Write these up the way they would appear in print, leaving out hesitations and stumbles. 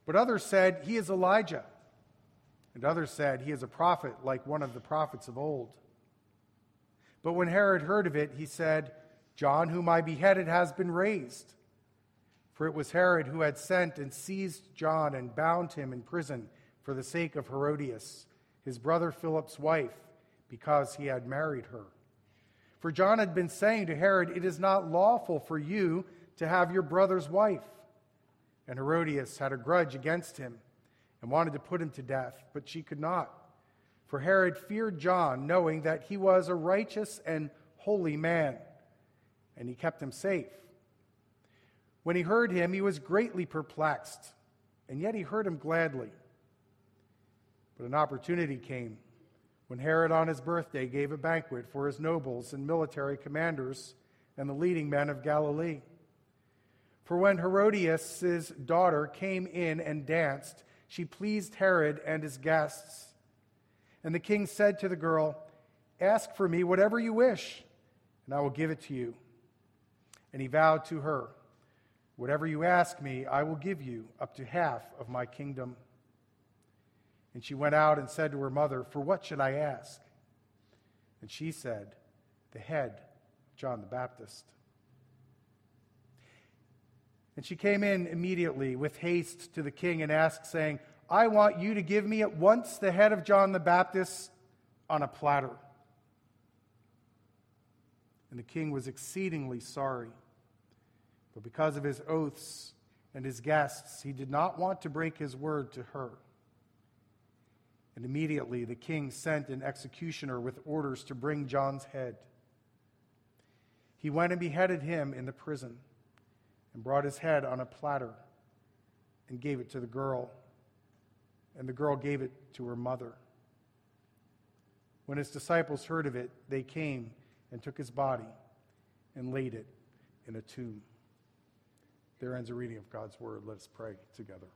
But others said, "He is Elijah." And others said, "He is a prophet, like one of the prophets of old." But when Herod heard of it, he said, "John, whom I beheaded, has been raised." For it was Herod who had sent and seized John and bound him in prison for the sake of Herodias, his brother Philip's wife, because he had married her. For John had been saying to Herod, "It is not lawful for you to have your brother's wife." And Herodias had a grudge against him and wanted to put him to death, but she could not. For Herod feared John, knowing that he was a righteous and holy man, and he kept him safe. When he heard him, he was greatly perplexed, and yet he heard him gladly. But an opportunity came when Herod on his birthday gave a banquet for his nobles and military commanders and the leading men of Galilee. For when Herodias' daughter came in and danced, she pleased Herod and his guests. And the king said to the girl, "Ask for me whatever you wish, and I will give it to you." And he vowed to her, "Whatever you ask me, I will give you, up to half of my kingdom." And she went out and said to her mother, "For what should I ask?" And she said, "The head of John the Baptist." And she came in immediately with haste to the king and asked, saying, "I want you to give me at once the head of John the Baptist on a platter." And the king was exceedingly sorry. But because of his oaths and his guests, he did not want to break his word to her. And immediately the king sent an executioner with orders to bring John's head. He went and beheaded him in the prison and brought his head on a platter and gave it to the girl. And the girl gave it to her mother. When his disciples heard of it, they came and took his body and laid it in a tomb. There ends a reading of God's word. Let us pray together.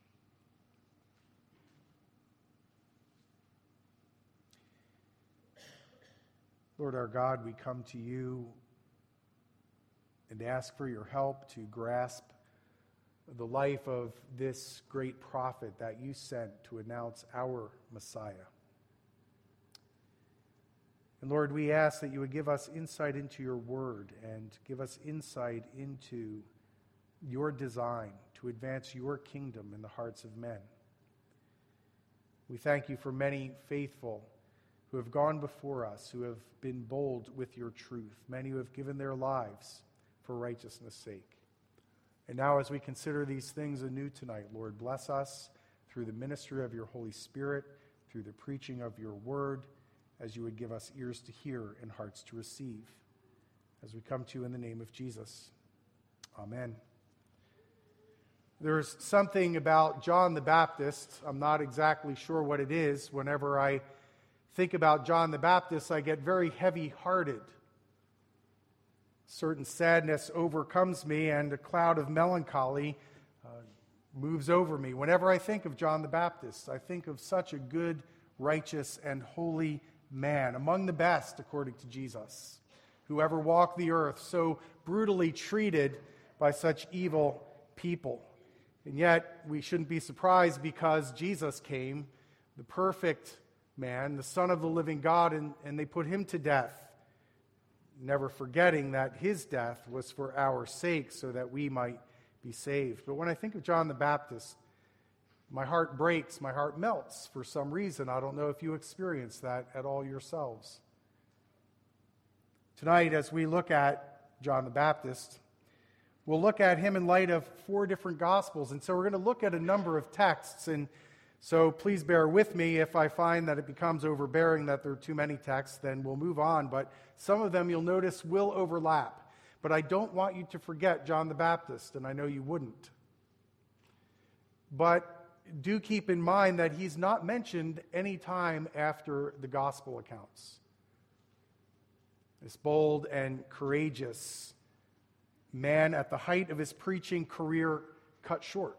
Lord our God, we come to you and ask for your help to grasp the life of this great prophet that you sent to announce our Messiah. And Lord, we ask that you would give us insight into your word and give us insight into your design to advance your kingdom in the hearts of men. We thank you for many faithful who have gone before us, who have been bold with your truth, many who have given their lives for righteousness' sake. And now as we consider these things anew tonight, Lord, bless us through the ministry of your Holy Spirit, through the preaching of your word, as you would give us ears to hear and hearts to receive. As we come to you in the name of Jesus. Amen. There's something about John the Baptist, I'm not exactly sure what it is. Whenever I think about John the Baptist, I get very heavy-hearted. Certain sadness overcomes me, and a cloud of melancholy moves over me. Whenever I think of John the Baptist, I think of such a good, righteous, and holy man, among the best, according to Jesus, who ever walked the earth, so brutally treated by such evil people. And yet, we shouldn't be surprised because Jesus came, the perfect man, the Son of the living God, and they put him to death, never forgetting that his death was for our sake so that we might be saved. But when I think of John the Baptist, my heart breaks, my heart melts for some reason. I don't know if you experience that at all yourselves. Tonight, as we look at John the Baptist, we'll look at him in light of 4 different Gospels. And so we're going to look at a number of texts. And so please bear with me. If I find that it becomes overbearing, that there are too many texts, then we'll move on. But some of them, you'll notice, will overlap. But I don't want you to forget John the Baptist, and I know you wouldn't. But do keep in mind that he's not mentioned any time after the Gospel accounts. This bold and courageous man at the height of his preaching career cut short.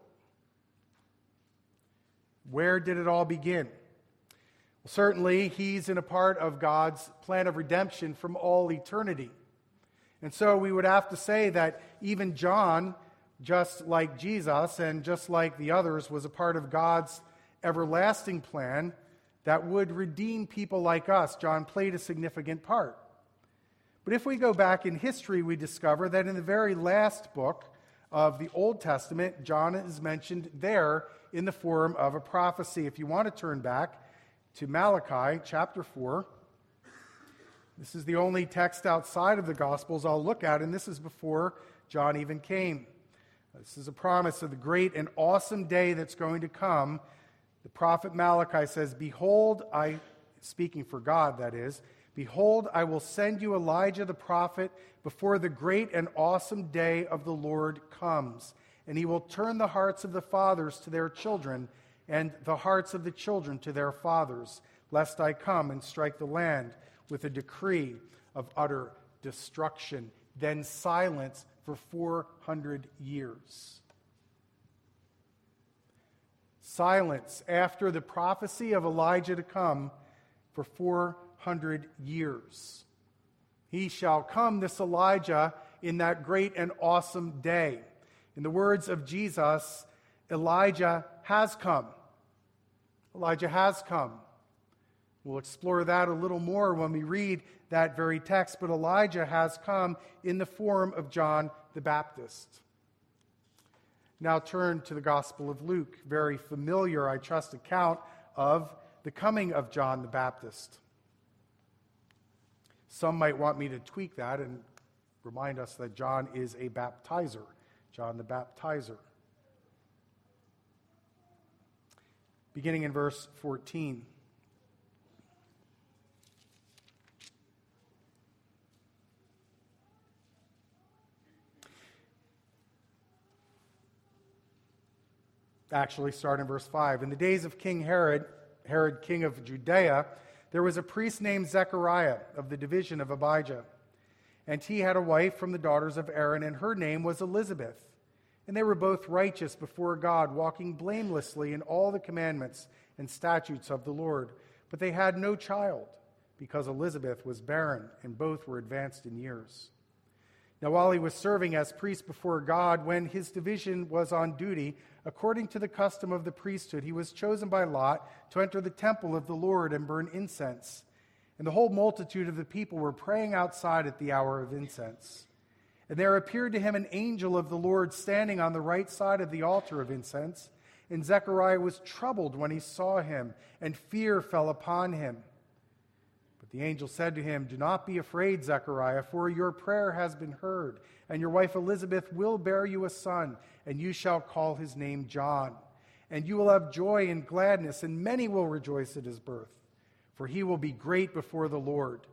Where did it all begin? Well, certainly, he's in a part of God's plan of redemption from all eternity. And so we would have to say that even John just like Jesus and just like the others, was a part of God's everlasting plan that would redeem people like us. John played a significant part. But if we go back in history, we discover that in the very last book of the Old Testament, John is mentioned there in the form of a prophecy. If you want to turn back to Malachi chapter 4, this is the only text outside of the Gospels I'll look at, and this is before John even came. This is a promise of the great and awesome day that's going to come. The prophet Malachi says, "Behold, speaking for God, that is, behold, I will send you Elijah the prophet before the great and awesome day of the Lord comes. And he will turn the hearts of the fathers to their children and the hearts of the children to their fathers, lest I come and strike the land with a decree of utter destruction." Then silence for 400 years. Silence after the prophecy of Elijah to come for 400 years. He shall come, this Elijah, in that great and awesome day. In the words of Jesus, Elijah has come. Elijah has come. We'll explore that a little more when we read that very text, but Elijah has come in the form of John the Baptist. Now turn to the Gospel of Luke, very familiar, I trust, account of the coming of John the Baptist. Some might want me to tweak that and remind us that John is a baptizer, John the Baptizer. Beginning in verse 14. Actually, start in verse 5. In the days of King Herod, king of Judea, there was a priest named Zechariah of the division of Abijah. And he had a wife from the daughters of Aaron, and her name was Elizabeth. And they were both righteous before God, walking blamelessly in all the commandments and statutes of the Lord. But they had no child, because Elizabeth was barren, and both were advanced in years. Now while he was serving as priest before God, when his division was on duty, according to the custom of the priesthood, he was chosen by lot to enter the temple of the Lord and burn incense. And the whole multitude of the people were praying outside at the hour of incense. And there appeared to him an angel of the Lord standing on the right side of the altar of incense. And Zechariah was troubled when he saw him, and fear fell upon him. But the angel said to him, "Do not be afraid, Zechariah, for your prayer has been heard, and your wife Elizabeth will bear you a son, and you shall call his name John. And you will have joy and gladness, and many will rejoice at his birth, for he will be great before the Lord.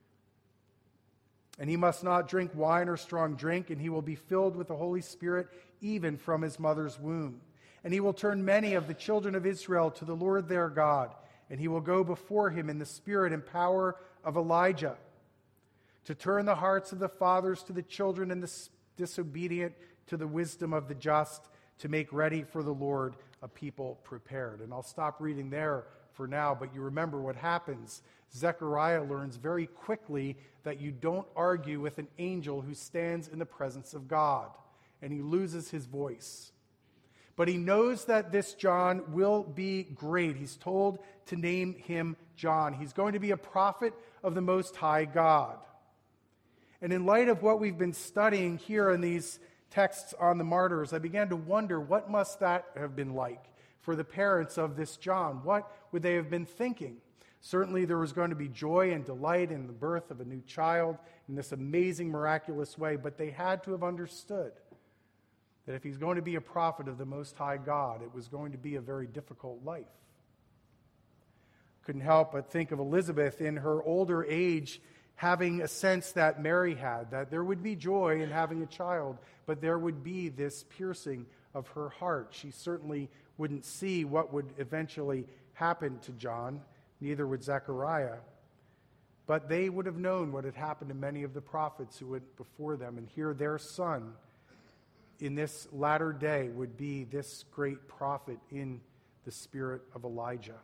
And he must not drink wine or strong drink, and he will be filled with the Holy Spirit even from his mother's womb. And he will turn many of the children of Israel to the Lord their God, and he will go before him in the spirit and power of Elijah, to turn the hearts of the fathers to the children and the disobedient to the wisdom of the just, to make ready for the Lord a people prepared." And I'll stop reading there for now, but you remember what happens. Zechariah learns very quickly that you don't argue with an angel who stands in the presence of God, and he loses his voice. But he knows that this John will be great. He's told to name him John. He's going to be a prophet of the Most High God. And in light of what we've been studying here in these texts on the martyrs, I began to wonder, what must that have been like for the parents of this John? What would they have been thinking? Certainly there was going to be joy and delight in the birth of a new child in this amazing, miraculous way, but they had to have understood that if he's going to be a prophet of the Most High God, it was going to be a very difficult life. Couldn't help but think of Elizabeth in her older age having a sense that Mary had, that there would be joy in having a child, but there would be this piercing of her heart. She certainly wouldn't see what would eventually happen to John, neither would Zechariah. But they would have known what had happened to many of the prophets who went before them, and here their son in this latter day would be this great prophet in the spirit of Elijah.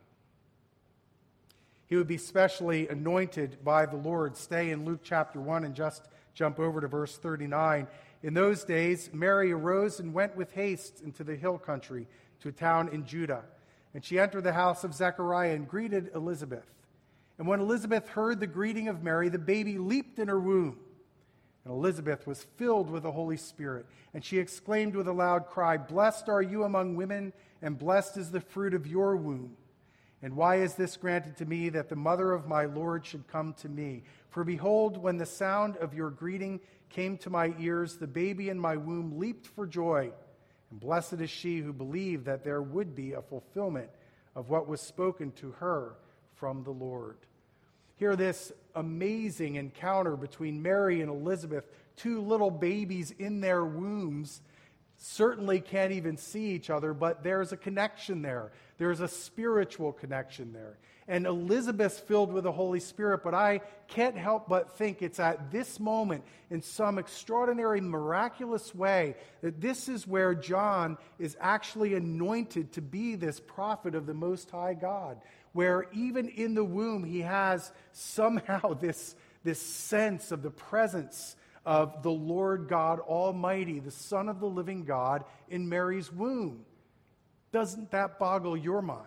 He would be specially anointed by the Lord. Stay in Luke chapter 1 and just jump over to verse 39. In those days, Mary arose and went with haste into the hill country to a town in Judah. And she entered the house of Zechariah and greeted Elizabeth. And when Elizabeth heard the greeting of Mary, the baby leaped in her womb. And Elizabeth was filled with the Holy Spirit. And she exclaimed with a loud cry, "Blessed are you among women, and blessed is the fruit of your womb. And why is this granted to me, that the mother of my Lord should come to me? For behold, when the sound of your greeting came to my ears, the baby in my womb leaped for joy. And blessed is she who believed that there would be a fulfillment of what was spoken to her from the Lord." Hear this amazing encounter between Mary and Elizabeth, two little babies in their wombs, certainly can't even see each other, but there's a connection there. There's a spiritual connection there. And Elizabeth's filled with the Holy Spirit, but I can't help but think it's at this moment, in some extraordinary, miraculous way, that this is where John is actually anointed to be this prophet of the Most High God, where even in the womb he has somehow this sense of the presence of the Lord God Almighty, the Son of the living God, in Mary's womb. Doesn't that boggle your mind?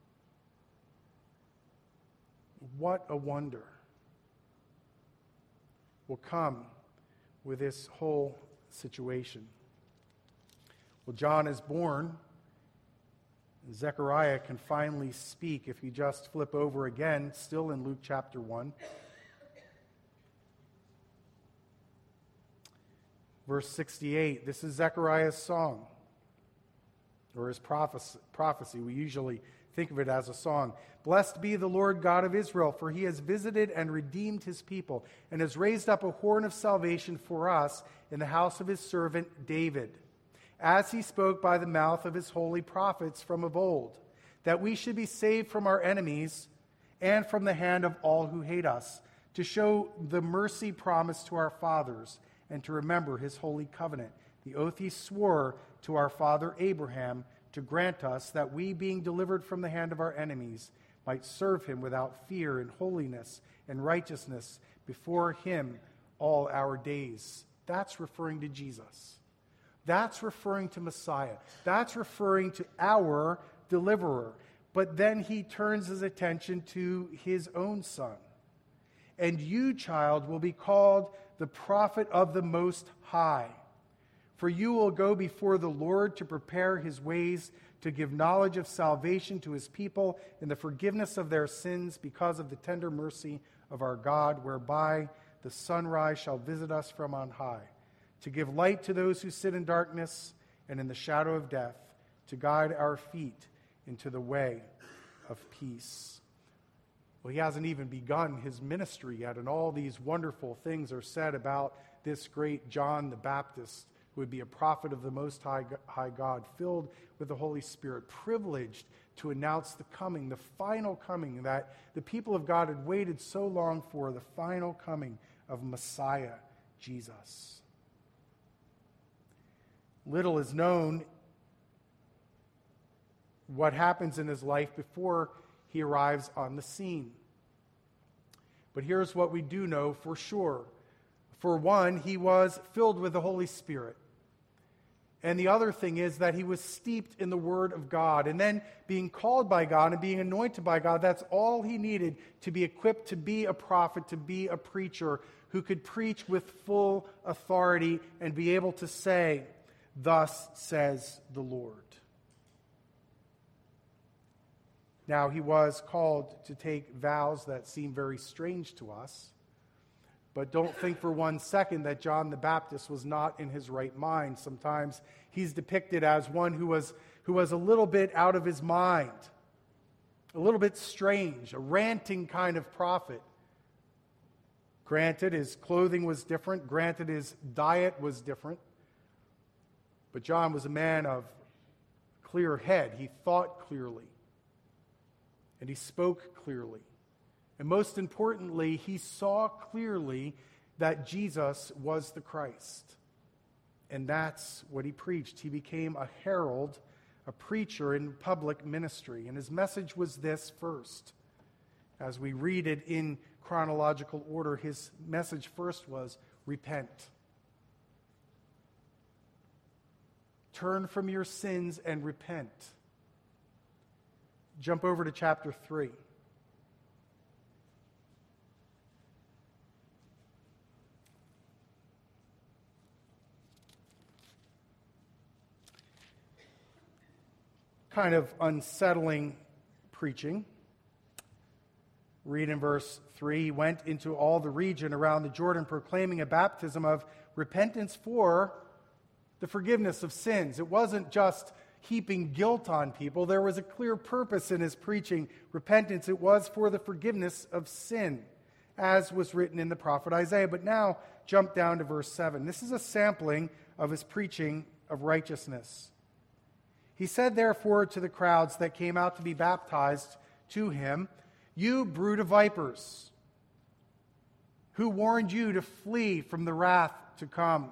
What a wonder will come with this whole situation. Well, John is born. Zechariah can finally speak. If you just flip over again, still in Luke chapter 1. Verse 68, this is Zechariah's song, or his prophecy. We usually think of it as a song. "Blessed be the Lord God of Israel, for he has visited and redeemed his people, and has raised up a horn of salvation for us in the house of his servant David, as he spoke by the mouth of his holy prophets from of old, that we should be saved from our enemies and from the hand of all who hate us, to show the mercy promised to our fathers, and to remember his holy covenant, the oath he swore to our father Abraham, to grant us that we, being delivered from the hand of our enemies, might serve him without fear in holiness and righteousness before him all our days." That's referring to Jesus. That's referring to Messiah. That's referring to our deliverer. But then he turns his attention to his own son. "And you, child, will be called the prophet of the Most High. For you will go before the Lord to prepare his ways, to give knowledge of salvation to his people and the forgiveness of their sins, because of the tender mercy of our God, whereby the sunrise shall visit us from on high, to give light to those who sit in darkness and in the shadow of death, to guide our feet into the way of peace." Well, he hasn't even begun his ministry yet, and all these wonderful things are said about this great John the Baptist, who would be a prophet of the Most High God, filled with the Holy Spirit, privileged to announce the coming, the final coming that the people of God had waited so long for, the final coming of Messiah, Jesus. Little is known what happens in his life before he arrives on the scene. But here's what we do know for sure. For one, he was filled with the Holy Spirit. And the other thing is that he was steeped in the Word of God. And then being called by God and being anointed by God, that's all he needed to be equipped to be a prophet, to be a preacher who could preach with full authority and be able to say, "Thus says the Lord." Now, he was called to take vows that seem very strange to us, but don't think for one second that John the Baptist was not in his right mind. Sometimes he's depicted as one who was a little bit out of his mind, a little bit strange, a ranting kind of prophet. Granted, his clothing was different. Granted, his diet was different. But John was a man of clear head. He thought clearly. And he spoke clearly. And most importantly, he saw clearly that Jesus was the Christ. And that's what he preached. He became a herald, a preacher in public ministry. And his message was this first. As we read it in chronological order, his message first was, repent. turn from your sins and repent. Jump over to chapter 3. Kind of unsettling preaching. Read in verse 3, he went into all the region around the Jordan proclaiming a baptism of repentance for the forgiveness of sins. It wasn't just heaping guilt on people. There was a clear purpose in his preaching. Repentance, it was for the forgiveness of sin, as was written in the prophet Isaiah. But now, jump down to verse 7. This is a sampling of his preaching of righteousness. He said, therefore, to the crowds that came out to be baptized to him, you brood of vipers, who warned you to flee from the wrath to come?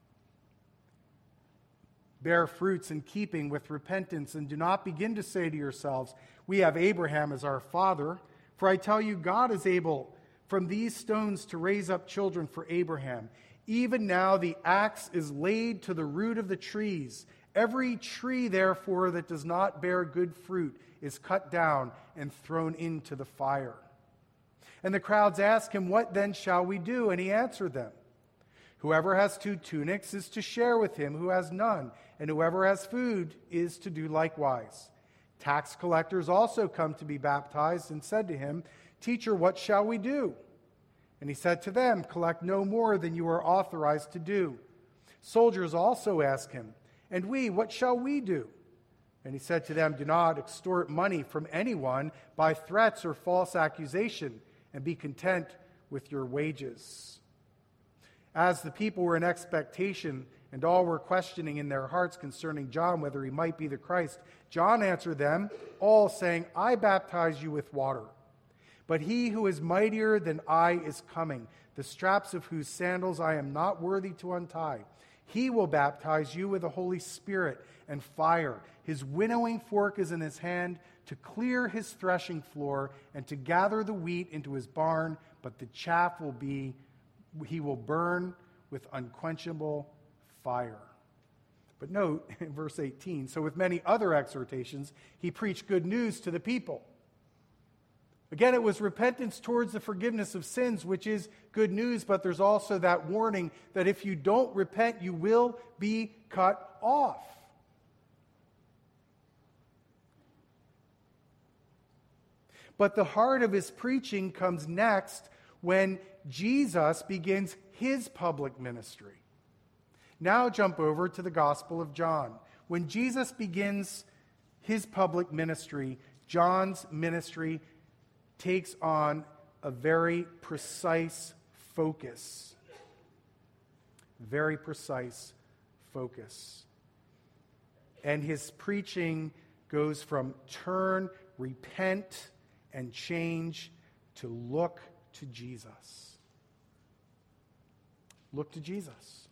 Bear fruits in keeping with repentance, and do not begin to say to yourselves, we have Abraham as our father. For I tell you, God is able from these stones to raise up children for Abraham. Even now the axe is laid to the root of the trees. Every tree, therefore, that does not bear good fruit is cut down and thrown into the fire. And the crowds asked him, what then shall we do? And he answered them, whoever has 2 tunics is to share with him who has none, and whoever has food is to do likewise. Tax collectors also come to be baptized and said to him, Teacher, what shall we do? And he said to them, collect no more than you are authorized to do. Soldiers also asked him, and we, what shall we do? And he said to them, do not extort money from anyone by threats or false accusation, and be content with your wages. As the people were in expectation, and all were questioning in their hearts concerning John whether he might be the Christ, John answered them all, saying, I baptize you with water. But he who is mightier than I is coming, the straps of whose sandals I am not worthy to untie. He will baptize you with the Holy Spirit and fire. His winnowing fork is in his hand to clear his threshing floor and to gather the wheat into his barn, but the chaff he will burn with unquenchable fire. But note in verse 18, so with many other exhortations, he preached good news to the people. Again, it was repentance towards the forgiveness of sins, which is good news, but there's also that warning that if you don't repent, you will be cut off. But the heart of his preaching comes next when Jesus begins his public ministry. Now jump over to the Gospel of John. When Jesus begins his public ministry, John's ministry takes on a very precise focus. Very precise focus. And his preaching goes from turn, repent, and change to look to Jesus. Look to Jesus.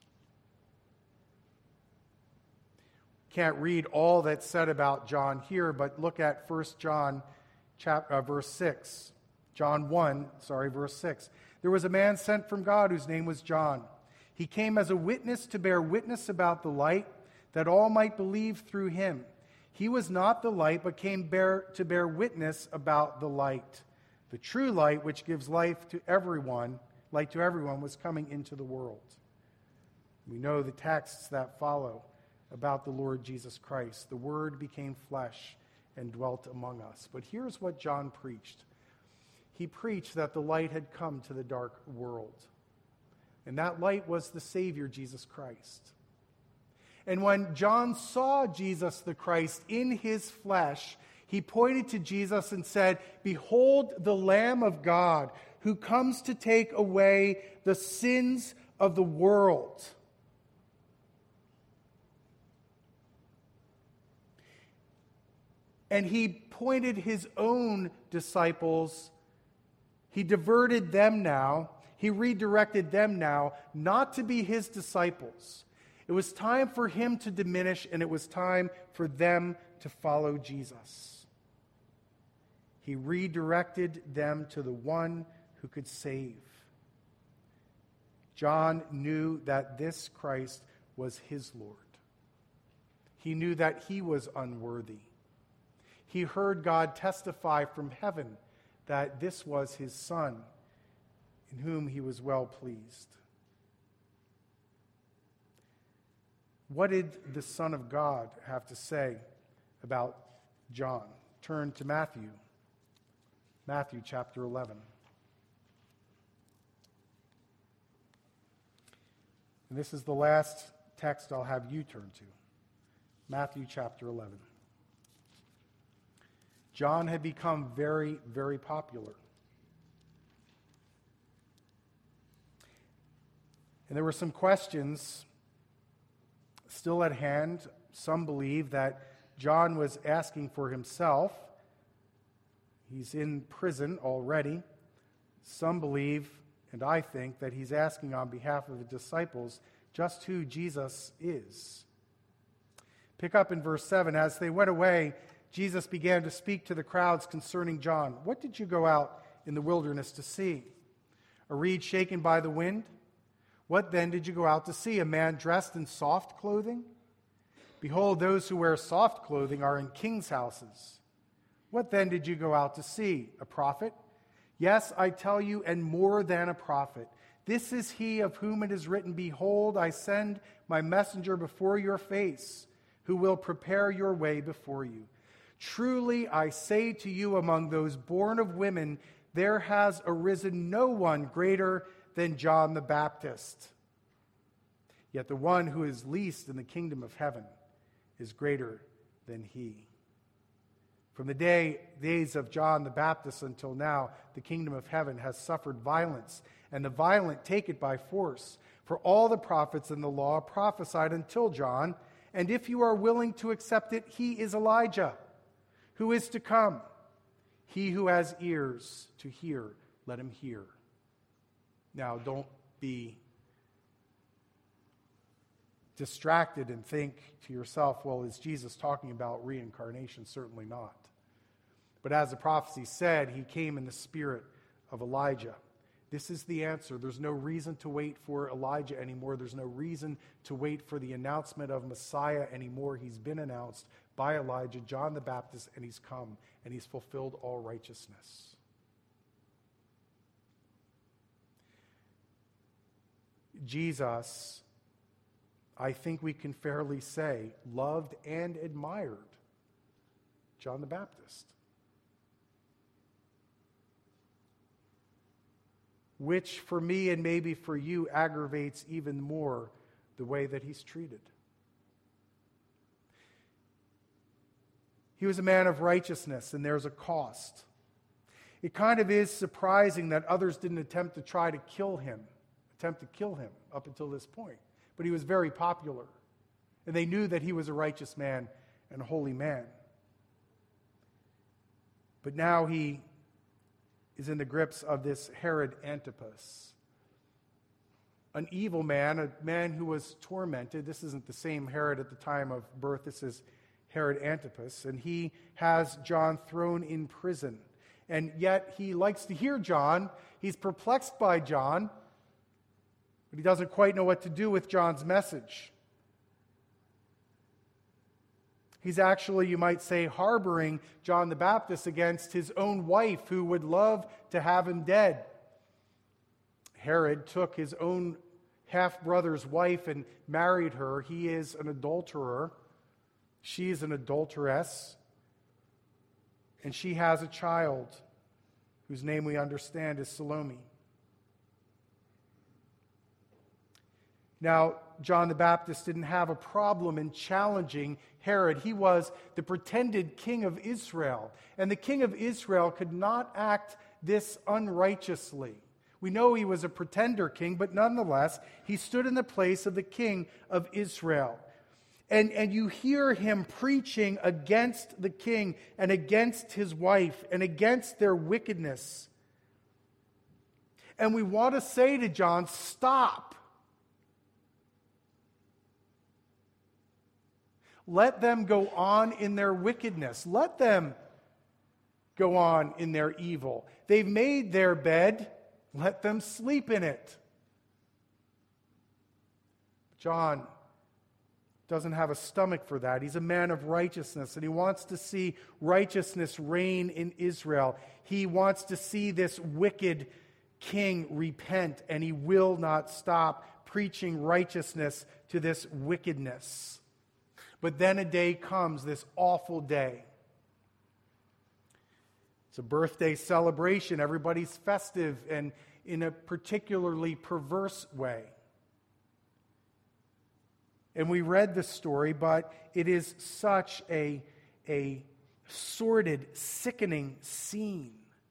Can't read all that's said about John here, but look at 1 John verse 6. John 1, verse 6. There was a man sent from God whose name was John. He came as a witness to bear witness about the light, that all might believe through him. He was not the light, but came to bear witness about the light. The true light, which gives light to everyone, was coming into the world. We know the texts that follow about the Lord Jesus Christ. The Word became flesh and dwelt among us. But here's what John preached. He preached that the light had come to the dark world. And that light was the Savior, Jesus Christ. And when John saw Jesus the Christ in his flesh, he pointed to Jesus and said, Behold the Lamb of God who comes to take away the sins of the world. And he pointed his own disciples, he diverted them now, he redirected them now, not to be his disciples. It was time for him to diminish, and it was time for them to follow Jesus. He redirected them to the one who could save. John knew that this Christ was his Lord. He knew that he was unworthy. He heard God testify from heaven that this was his Son, in whom he was well pleased. What did the Son of God have to say about John? Turn to Matthew. Matthew chapter 11. And this is the last text I'll have you turn to. Matthew chapter 11. John had become very, very popular. And there were some questions still at hand. Some believe that John was asking for himself. He's in prison already. Some believe, and I think, that he's asking on behalf of the disciples just who Jesus is. Pick up in verse 7. As they went away, Jesus began to speak to the crowds concerning John. What did you go out in the wilderness to see? A reed shaken by the wind? What then did you go out to see? A man dressed in soft clothing? Behold, those who wear soft clothing are in kings' houses. What then did you go out to see? A prophet? Yes, I tell you, and more than a prophet. This is he of whom it is written, Behold, I send my messenger before your face, who will prepare your way before you. Truly, I say to you, among those born of women, there has arisen no one greater than John the Baptist. Yet the one who is least in the kingdom of heaven is greater than he. From the days of John the Baptist until now, the kingdom of heaven has suffered violence, and the violent take it by force. For all the prophets in the law prophesied until John, and if you are willing to accept it, he is Elijah, who is to come. He who has ears to hear, let him hear. Now, don't be distracted and think to yourself, well, is Jesus talking about reincarnation? Certainly not. But as the prophecy said, he came in the spirit of Elijah. This is the answer. There's no reason to wait for Elijah anymore. There's no reason to wait for the announcement of Messiah anymore. He's been announced by Elijah, John the Baptist, and he's come, and he's fulfilled all righteousness. Jesus, I think we can fairly say, loved and admired John the Baptist, which for me and maybe for you aggravates even more the way that he's treated. He was a man of righteousness, and there's a cost. It kind of is surprising that others didn't attempt to kill him up until this point. But he was very popular, and they knew that he was a righteous man and a holy man. But now he is in the grips of this Herod Antipas, an evil man, a man who was tormented. This isn't the same Herod at the time of birth. This is Herod Antipas, and he has John thrown in prison. And yet he likes to hear John. He's perplexed by John, but he doesn't quite know what to do with John's message. He's actually, you might say, harboring John the Baptist against his own wife, who would love to have him dead. Herod took his own half-brother's wife and married her. He is an adulterer. She is an adulteress. And she has a child whose name we understand is Salome. Now, John the Baptist didn't have a problem in challenging Herod. He was the pretended king of Israel, and the king of Israel could not act this unrighteously. We know he was a pretender king, but nonetheless, he stood in the place of the king of Israel. And you hear him preaching against the king and against his wife and against their wickedness. And we want to say to John, stop. Let them go on in their wickedness. Let them go on in their evil. They've made their bed. Let them sleep in it. John doesn't have a stomach for that. He's a man of righteousness, and he wants to see righteousness reign in Israel. He wants to see this wicked king repent, and he will not stop preaching righteousness to this wickedness. But then a day comes, this awful day. It's a birthday celebration. Everybody's festive and in a particularly perverse way. And we read the story, but it is such a sordid, sickening scene.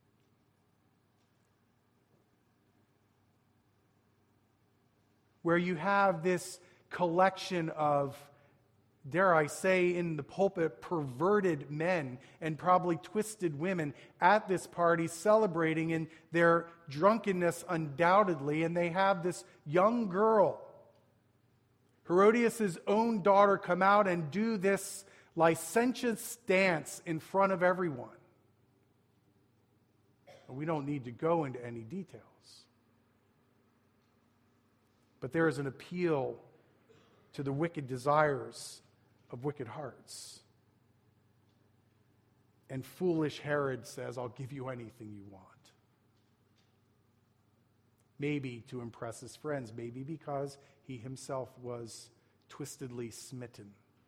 Where you have this collection of, dare I say, in the pulpit, perverted men and probably twisted women at this party celebrating in their drunkenness undoubtedly, and they have this young girl, Herodias' own daughter, come out and do this licentious dance in front of everyone. And we don't need to go into any details. But there is an appeal to the wicked desires of wicked hearts. And foolish Herod says, I'll give you anything you want. Maybe to impress his friends, maybe because he himself was twistedly smitten.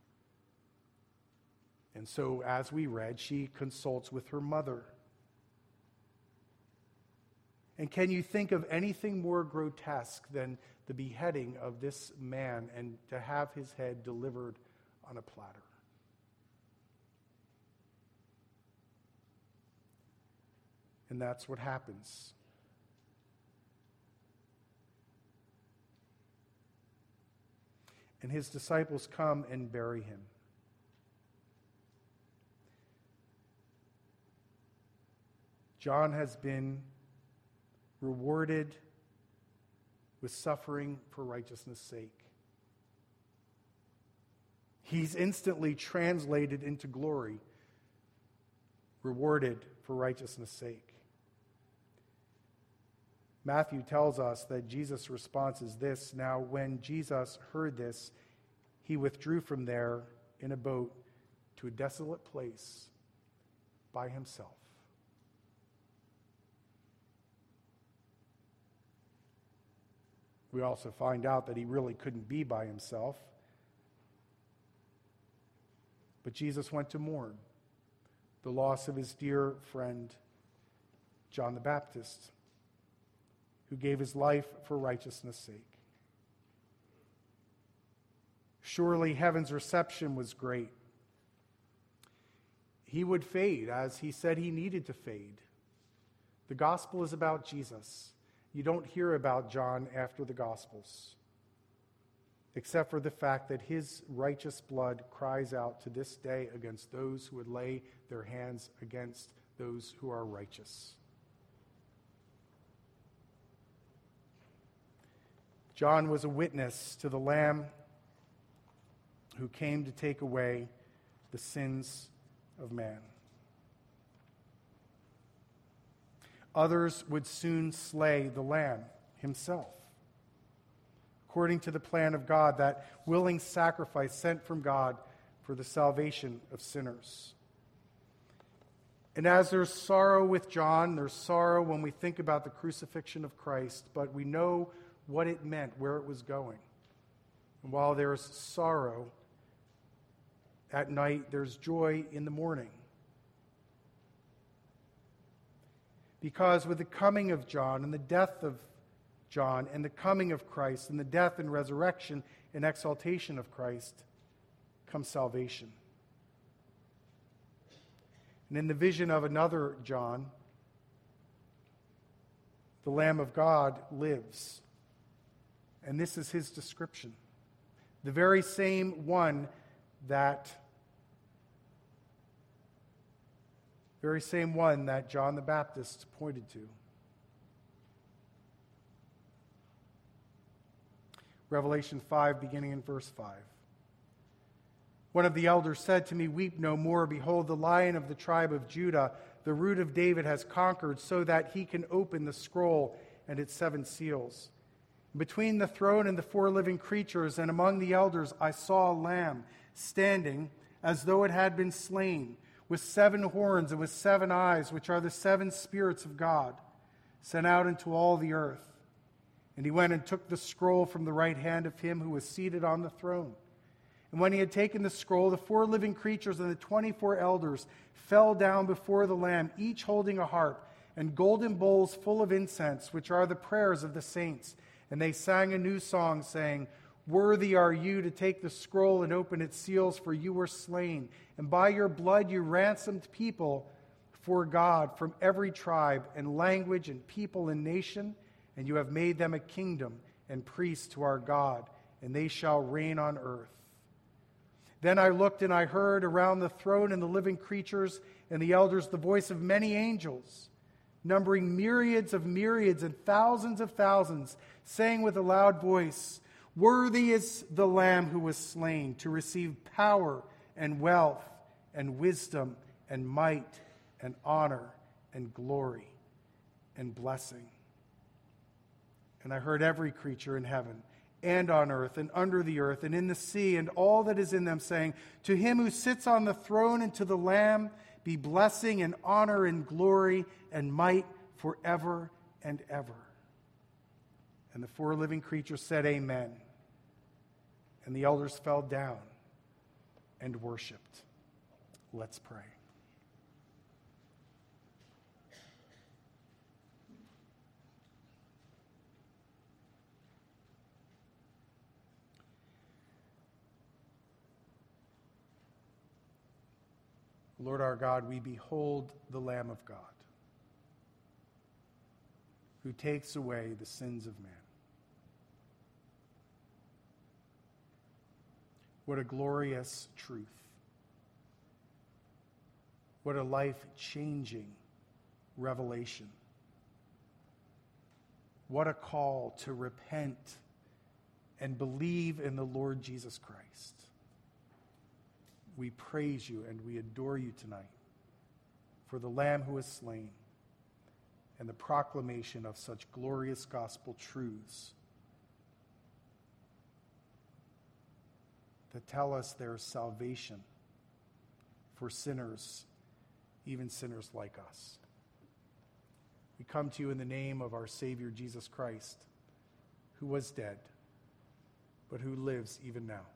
And so, as we read, she consults with her mother. And can you think of anything more grotesque than the beheading of this man and to have his head delivered on a platter? And that's what happens. And his disciples come and bury him. John has been rewarded with suffering for righteousness' sake. He's instantly translated into glory, rewarded for righteousness' sake. Matthew tells us that Jesus' response is this: now, when Jesus heard this, he withdrew from there in a boat to a desolate place by himself. We also find out that he really couldn't be by himself. But Jesus went to mourn the loss of his dear friend, John the Baptist, who gave his life for righteousness' sake. Surely heaven's reception was great. He would fade as he said he needed to fade. The gospel is about Jesus. You don't hear about John after the Gospels, except for the fact that his righteous blood cries out to this day against those who would lay their hands against those who are righteous. John was a witness to the Lamb who came to take away the sins of man. Others would soon slay the Lamb himself, according to the plan of God, that willing sacrifice sent from God for the salvation of sinners. And as there's sorrow with John, there's sorrow when we think about the crucifixion of Christ, but we know what it meant, where it was going. And while there's sorrow at night, there's joy in the morning. Because with the coming of John and the death of John and the coming of Christ and the death and resurrection and exaltation of Christ comes salvation. And in the vision of another John, the Lamb of God lives. And this is his description. The very same one that John the Baptist pointed to. Revelation 5, beginning in verse 5. One of the elders said to me, "Weep no more. Behold, the Lion of the tribe of Judah, the Root of David, has conquered so that he can open the scroll and its 7 seals." Between the throne and the four living creatures and among the elders, I saw a lamb standing as though it had been slain, with 7 horns and with 7 eyes, which are the 7 spirits of God, sent out into all the earth. And he went and took the scroll from the right hand of him who was seated on the throne. And when he had taken the scroll, the 4 living creatures and the 24 elders fell down before the Lamb, each holding a harp and golden bowls full of incense, which are the prayers of the saints. And they sang a new song, saying, "Worthy are you to take the scroll and open its seals, for you were slain, and by your blood you ransomed people for God from every tribe and language and people and nation, and you have made them a kingdom and priests to our God, and they shall reign on earth." Then I looked and I heard around the throne and the living creatures and the elders the voice of many angels, numbering myriads of myriads and thousands of thousands, saying with a loud voice, "Worthy is the Lamb who was slain to receive power and wealth and wisdom and might and honor and glory and blessing." And I heard every creature in heaven and on earth and under the earth and in the sea and all that is in them saying, "To him who sits on the throne and to the Lamb be blessing and honor and glory and might forever and ever." And the 4 living creatures said, "Amen." And the elders fell down and worshiped. Let's pray. Lord our God, we behold the Lamb of God, who takes away the sins of man. What a glorious truth. What a life-changing revelation. What a call to repent and believe in the Lord Jesus Christ. We praise you and we adore you tonight for the Lamb who is slain and the proclamation of such glorious gospel truths that tell us there is salvation for sinners, even sinners like us. We come to you in the name of our Savior Jesus Christ, who was dead, but who lives even now.